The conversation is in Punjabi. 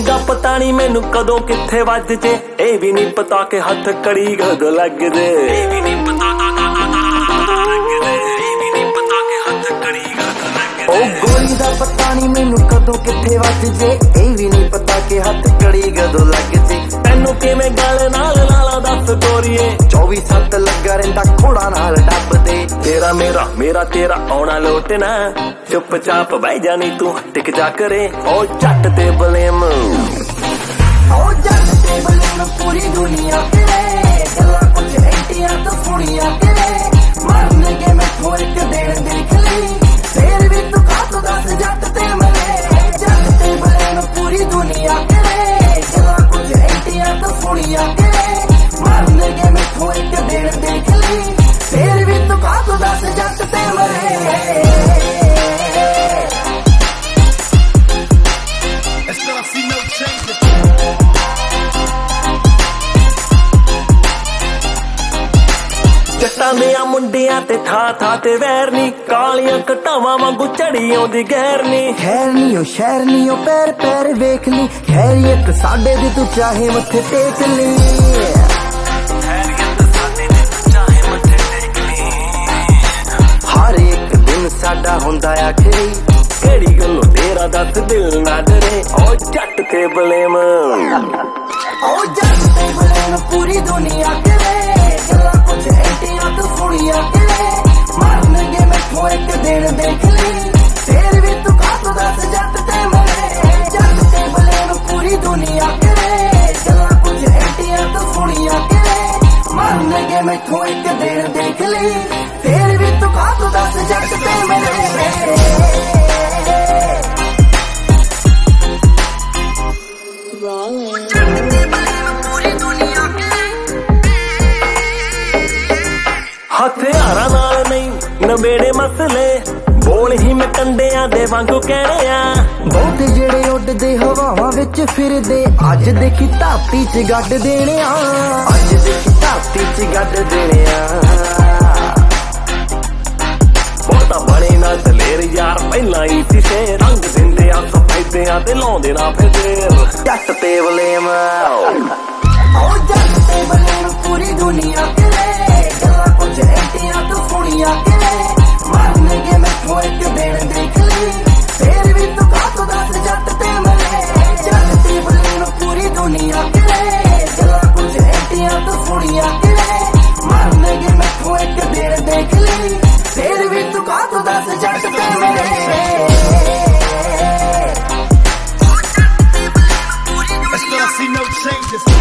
ਦਾ ਪਤਾ ਨਹੀਂ ਮੈਨੂੰ ਕਦੋਂ ਕਿੱਥੇ ਵੱਜ ਜੇ, ਇਹ ਵੀ ਨਹੀਂ ਪਤਾ ਕਿ ਹੱਥ ਕੜੀ ਕਦੋਂ ਲੱਗ ਜੇ, ਇਹ ਵੀ ਨਹੀਂ ਪਤਾ ਗੋਲੀ ਦਾ ਪਤਾ ਨਹੀਂ ਮੈਨੂੰ ਕਦੋਂ ਕਿੱਥੇ ਵੱਜ ਜੇ, ਇਹ ਵੀ ਨਹੀਂ ਪਤਾ ਕਿ ਹੱਥ ਕੜੀ ਕਦੋਂ ਲੱਗ ਜੇ। ਤੈਨੂੰ ਕਿਵੇਂ ਗੱਲ ਨਾਲ ਲਾਲਾ ਦੱਸ ਗੋਰੀਏ, 24/7 ਲੱਗਾ ਰਹਿੰਦਾ ਖੋੜਾ ਨਾਲ ਡੱਬਦੇ। ਤੇਰਾ ਮੇਰਾ ਮੇਰਾ ਤੇਰਾ ਆਉਣਾ ਲੋਟਣਾ, ਚੁੱਪ ਚਾਪ ਬਹਿ ਜਾਣੀ ਤੂੰ ਟਿਕ ਜਾ ਕਰੇ। ਉਹ ਜੱਟ ਤੇ ਬਲੇਮ, ਉਹ ਜੱਟ ਤੇ ਬਲੇਮ ਪੂਰੀ ਦੁਨੀਆ ਕਰੇ, ਗੱਲਾਂ ਕੁਝ ਐਂਟੀਆਂ ਤੋਂ ਸੁਣੀਆਂ ਕਰੇ। ਮਰਨਗੇ ਮੈਥੋਂ ਇੱਕ ਦਿਨ ਦੇਖ ਲਈ, ਫੇਰ ਵੀ ਤੂੰ ਕਾਹਤੋਂ ਦੱਸ ਜੱਟ ਤੇ ਮਰੇ। ਜੱਟ ਤੇ ਬਲੇਮ ਪੂਰੀ ਦੁਨੀਆ ਕਰੇ, ਗੱਲਾਂ ਕੁਝ ਐਂਟੀਆਂ ਤੋਂ ਸੁਣੀਆਂ ਕਰੇ। ਮਰਨਗੇ ਮੈਥੋਂ ਇੱਕ ਦਿਨ ਦੇਖ ਲਈ, ਫੇਰ ਵੀ ਤੂੰ ਕਾਹਤੋਂ ਦੱਸ ਜੱਟ ਤੇ ਮਰੇ। ਜੱਟਾਂ ਦੇ ਆ ਮੁੰਡਿਆਂ ਤੇ ਥਾਂ ਥਾਂ ਤੇ ਵੈਰ ਨੀ, ਕਾਲੀਆਂ ਘਟਾਵਾਂ ਵਾਂਗੂ ਚੜੀ ਆਉਂਦੀ ਗੈਰ ਨੀ। ਖੈਰ ਨੀ ਉਹ ਸ਼ਹਿਰ ਨੀ ਉਹ ਪੈਰ ਪੈਰ ਵੇਖ ਲਈ, ਖੈਰ ਇੱਕ ਸਾਡੇ ਦੀ ਤੂੰ ਚਾਹੇ ਮੱਥੇ ਟੇਕ ਲਈ। ਹਰ ਇੱਕ ਦਿਨ ਸਾਡਾ ਹੁੰਦਾ ਆਖਰੀ, ਕਿਹੜੀ ਗੱਲੋਂ ਤੇਰਾ ਦੱਸ ਦਿਲ ਨਾ ਡਰੇ। ਉਹ ਜੱਟ ਤੇ ਬਲੇਮ, ਉਹ ਜੱਟ ਤੇ ਬਲੇਮ ਪੂਰੀ ਦੁਨੀਆ ਕਰੇ, ਗੱਲਾਂ ਕੁਝ ਐਂਟੀਆਂ ਤੋਂ ਸੁਣੀਆਂ ਕਰੇ। ਮਰਨਗੇ ਮੈਥੋਂ ਇੱਕ ਦਿਨ ਦੇਖ ਲਈ, ਫੇਰ ਵੀ ਤੂੰ ਕਾਹਤੋਂ ਦੱਸ ਜੱਟ ਤੇ ਮਰੇ। ਜੱਟ ਤੇ ਬਲੇਮ ਪੂਰੀ ਦੁਨੀਆ ਕਰੇ, ਗੱਲਾਂ ਕੁਝ ਐਂਟੀਆਂ ਤੋਂ ਸੁਣੀਆਂ ਕਰੇ। ਮਰਨਗੇ ਮੈਥੋਂ ਇੱਕ ਦਿਨ ਦੇਖ ਲਈ, ਫੇਰ ਵੀ ਤੂੰ ਕਾਹਤੋਂ ਦੱਸ ਜੱਟ ਤੇ ਮਰੇ। ਹਥਿਆਰਾਂ ਨਾਲ ਨਹੀਂ ਨਵੇੜੇ ਮਸਲੇ, ਬੋਲ ਹੀ ਮੈਂ ਕੰਡਿਆਂ ਦੇ ਵਾਂਗੂ ਕਹਿਣੇ ਆ। ਬਹੁਤੇ ਜਿਹੜੇ ਉੱਡਦੇ ਹਵਾਵਾਂ ਵਿੱਚ ਫਿਰਦੇ, ਅੱਜ ਦੇਖੀ ਧਾਤੀ ਚ ਗੱਡ ਦੇਣੇ ਆ। ਅੱਜ ਦੇਖੀ ਧਾਤੀ ਚ ਗੱਡ ਦੇਣੇ ਆ। ਬਹੁਤਾ ਬਣੇ ਨਾ ਦਲੇਰ ਯਾਰ, ਪਹਿਲਾਂ ਹੀ ਸੀ ਸ਼ੇਰ। ਰੰਗ ਦਿੰਦੇ ਆ ਸਫੈਦਿਆਂ ਤੇ ਲਾਉਂਦੇ ਨਾ ਫੇਰ। ਜੱਟ ਤੇ ਬਲੇਮ, ਉਹ ਜੱਟ ਤੇ ਬਲੇਮ ਪੂਰੀ ਦੁਨੀਆ ਕਰੇ, ਗੱਲਾਂ ਕੁਝ ਐਂਟੀਆਂ ਤੋਂ ਸੁਣੀਆਂ ਕਰੇ। ਮਰਨਗੇ ਮੈਥੋਂ ਇੱਕ ਦਿਨ ਦੇਖ ਲਈ, ਫੇਰ ਵੀ ਤੂੰ ਕਾਹਤੋਂ ਦੱਸ ਜੱਟ ਤੇ ਮਰੇ। ਜੱਟ ਤੇ ਬਲੇਮ ਪੂਰੀ ਦੁਨੀਆ ਕਰੇ, ਗੱਲਾਂ ਕੁਝ ਐਂਟੀਆਂ ਤੋਂ ਸੁਣੀਆਂ ਕਰੇ। ਮਰਨਗੇ ਮੈਥੋਂ ਇੱਕ ਦਿਨ ਦੇਖ ਲਈ, ਫੇਰ ਵੀ ਤੂੰ ਕਾਹਤੋਂ ਦੱਸ ਜੱਟ ਤੇ ਮਰੇ। I still see no changes.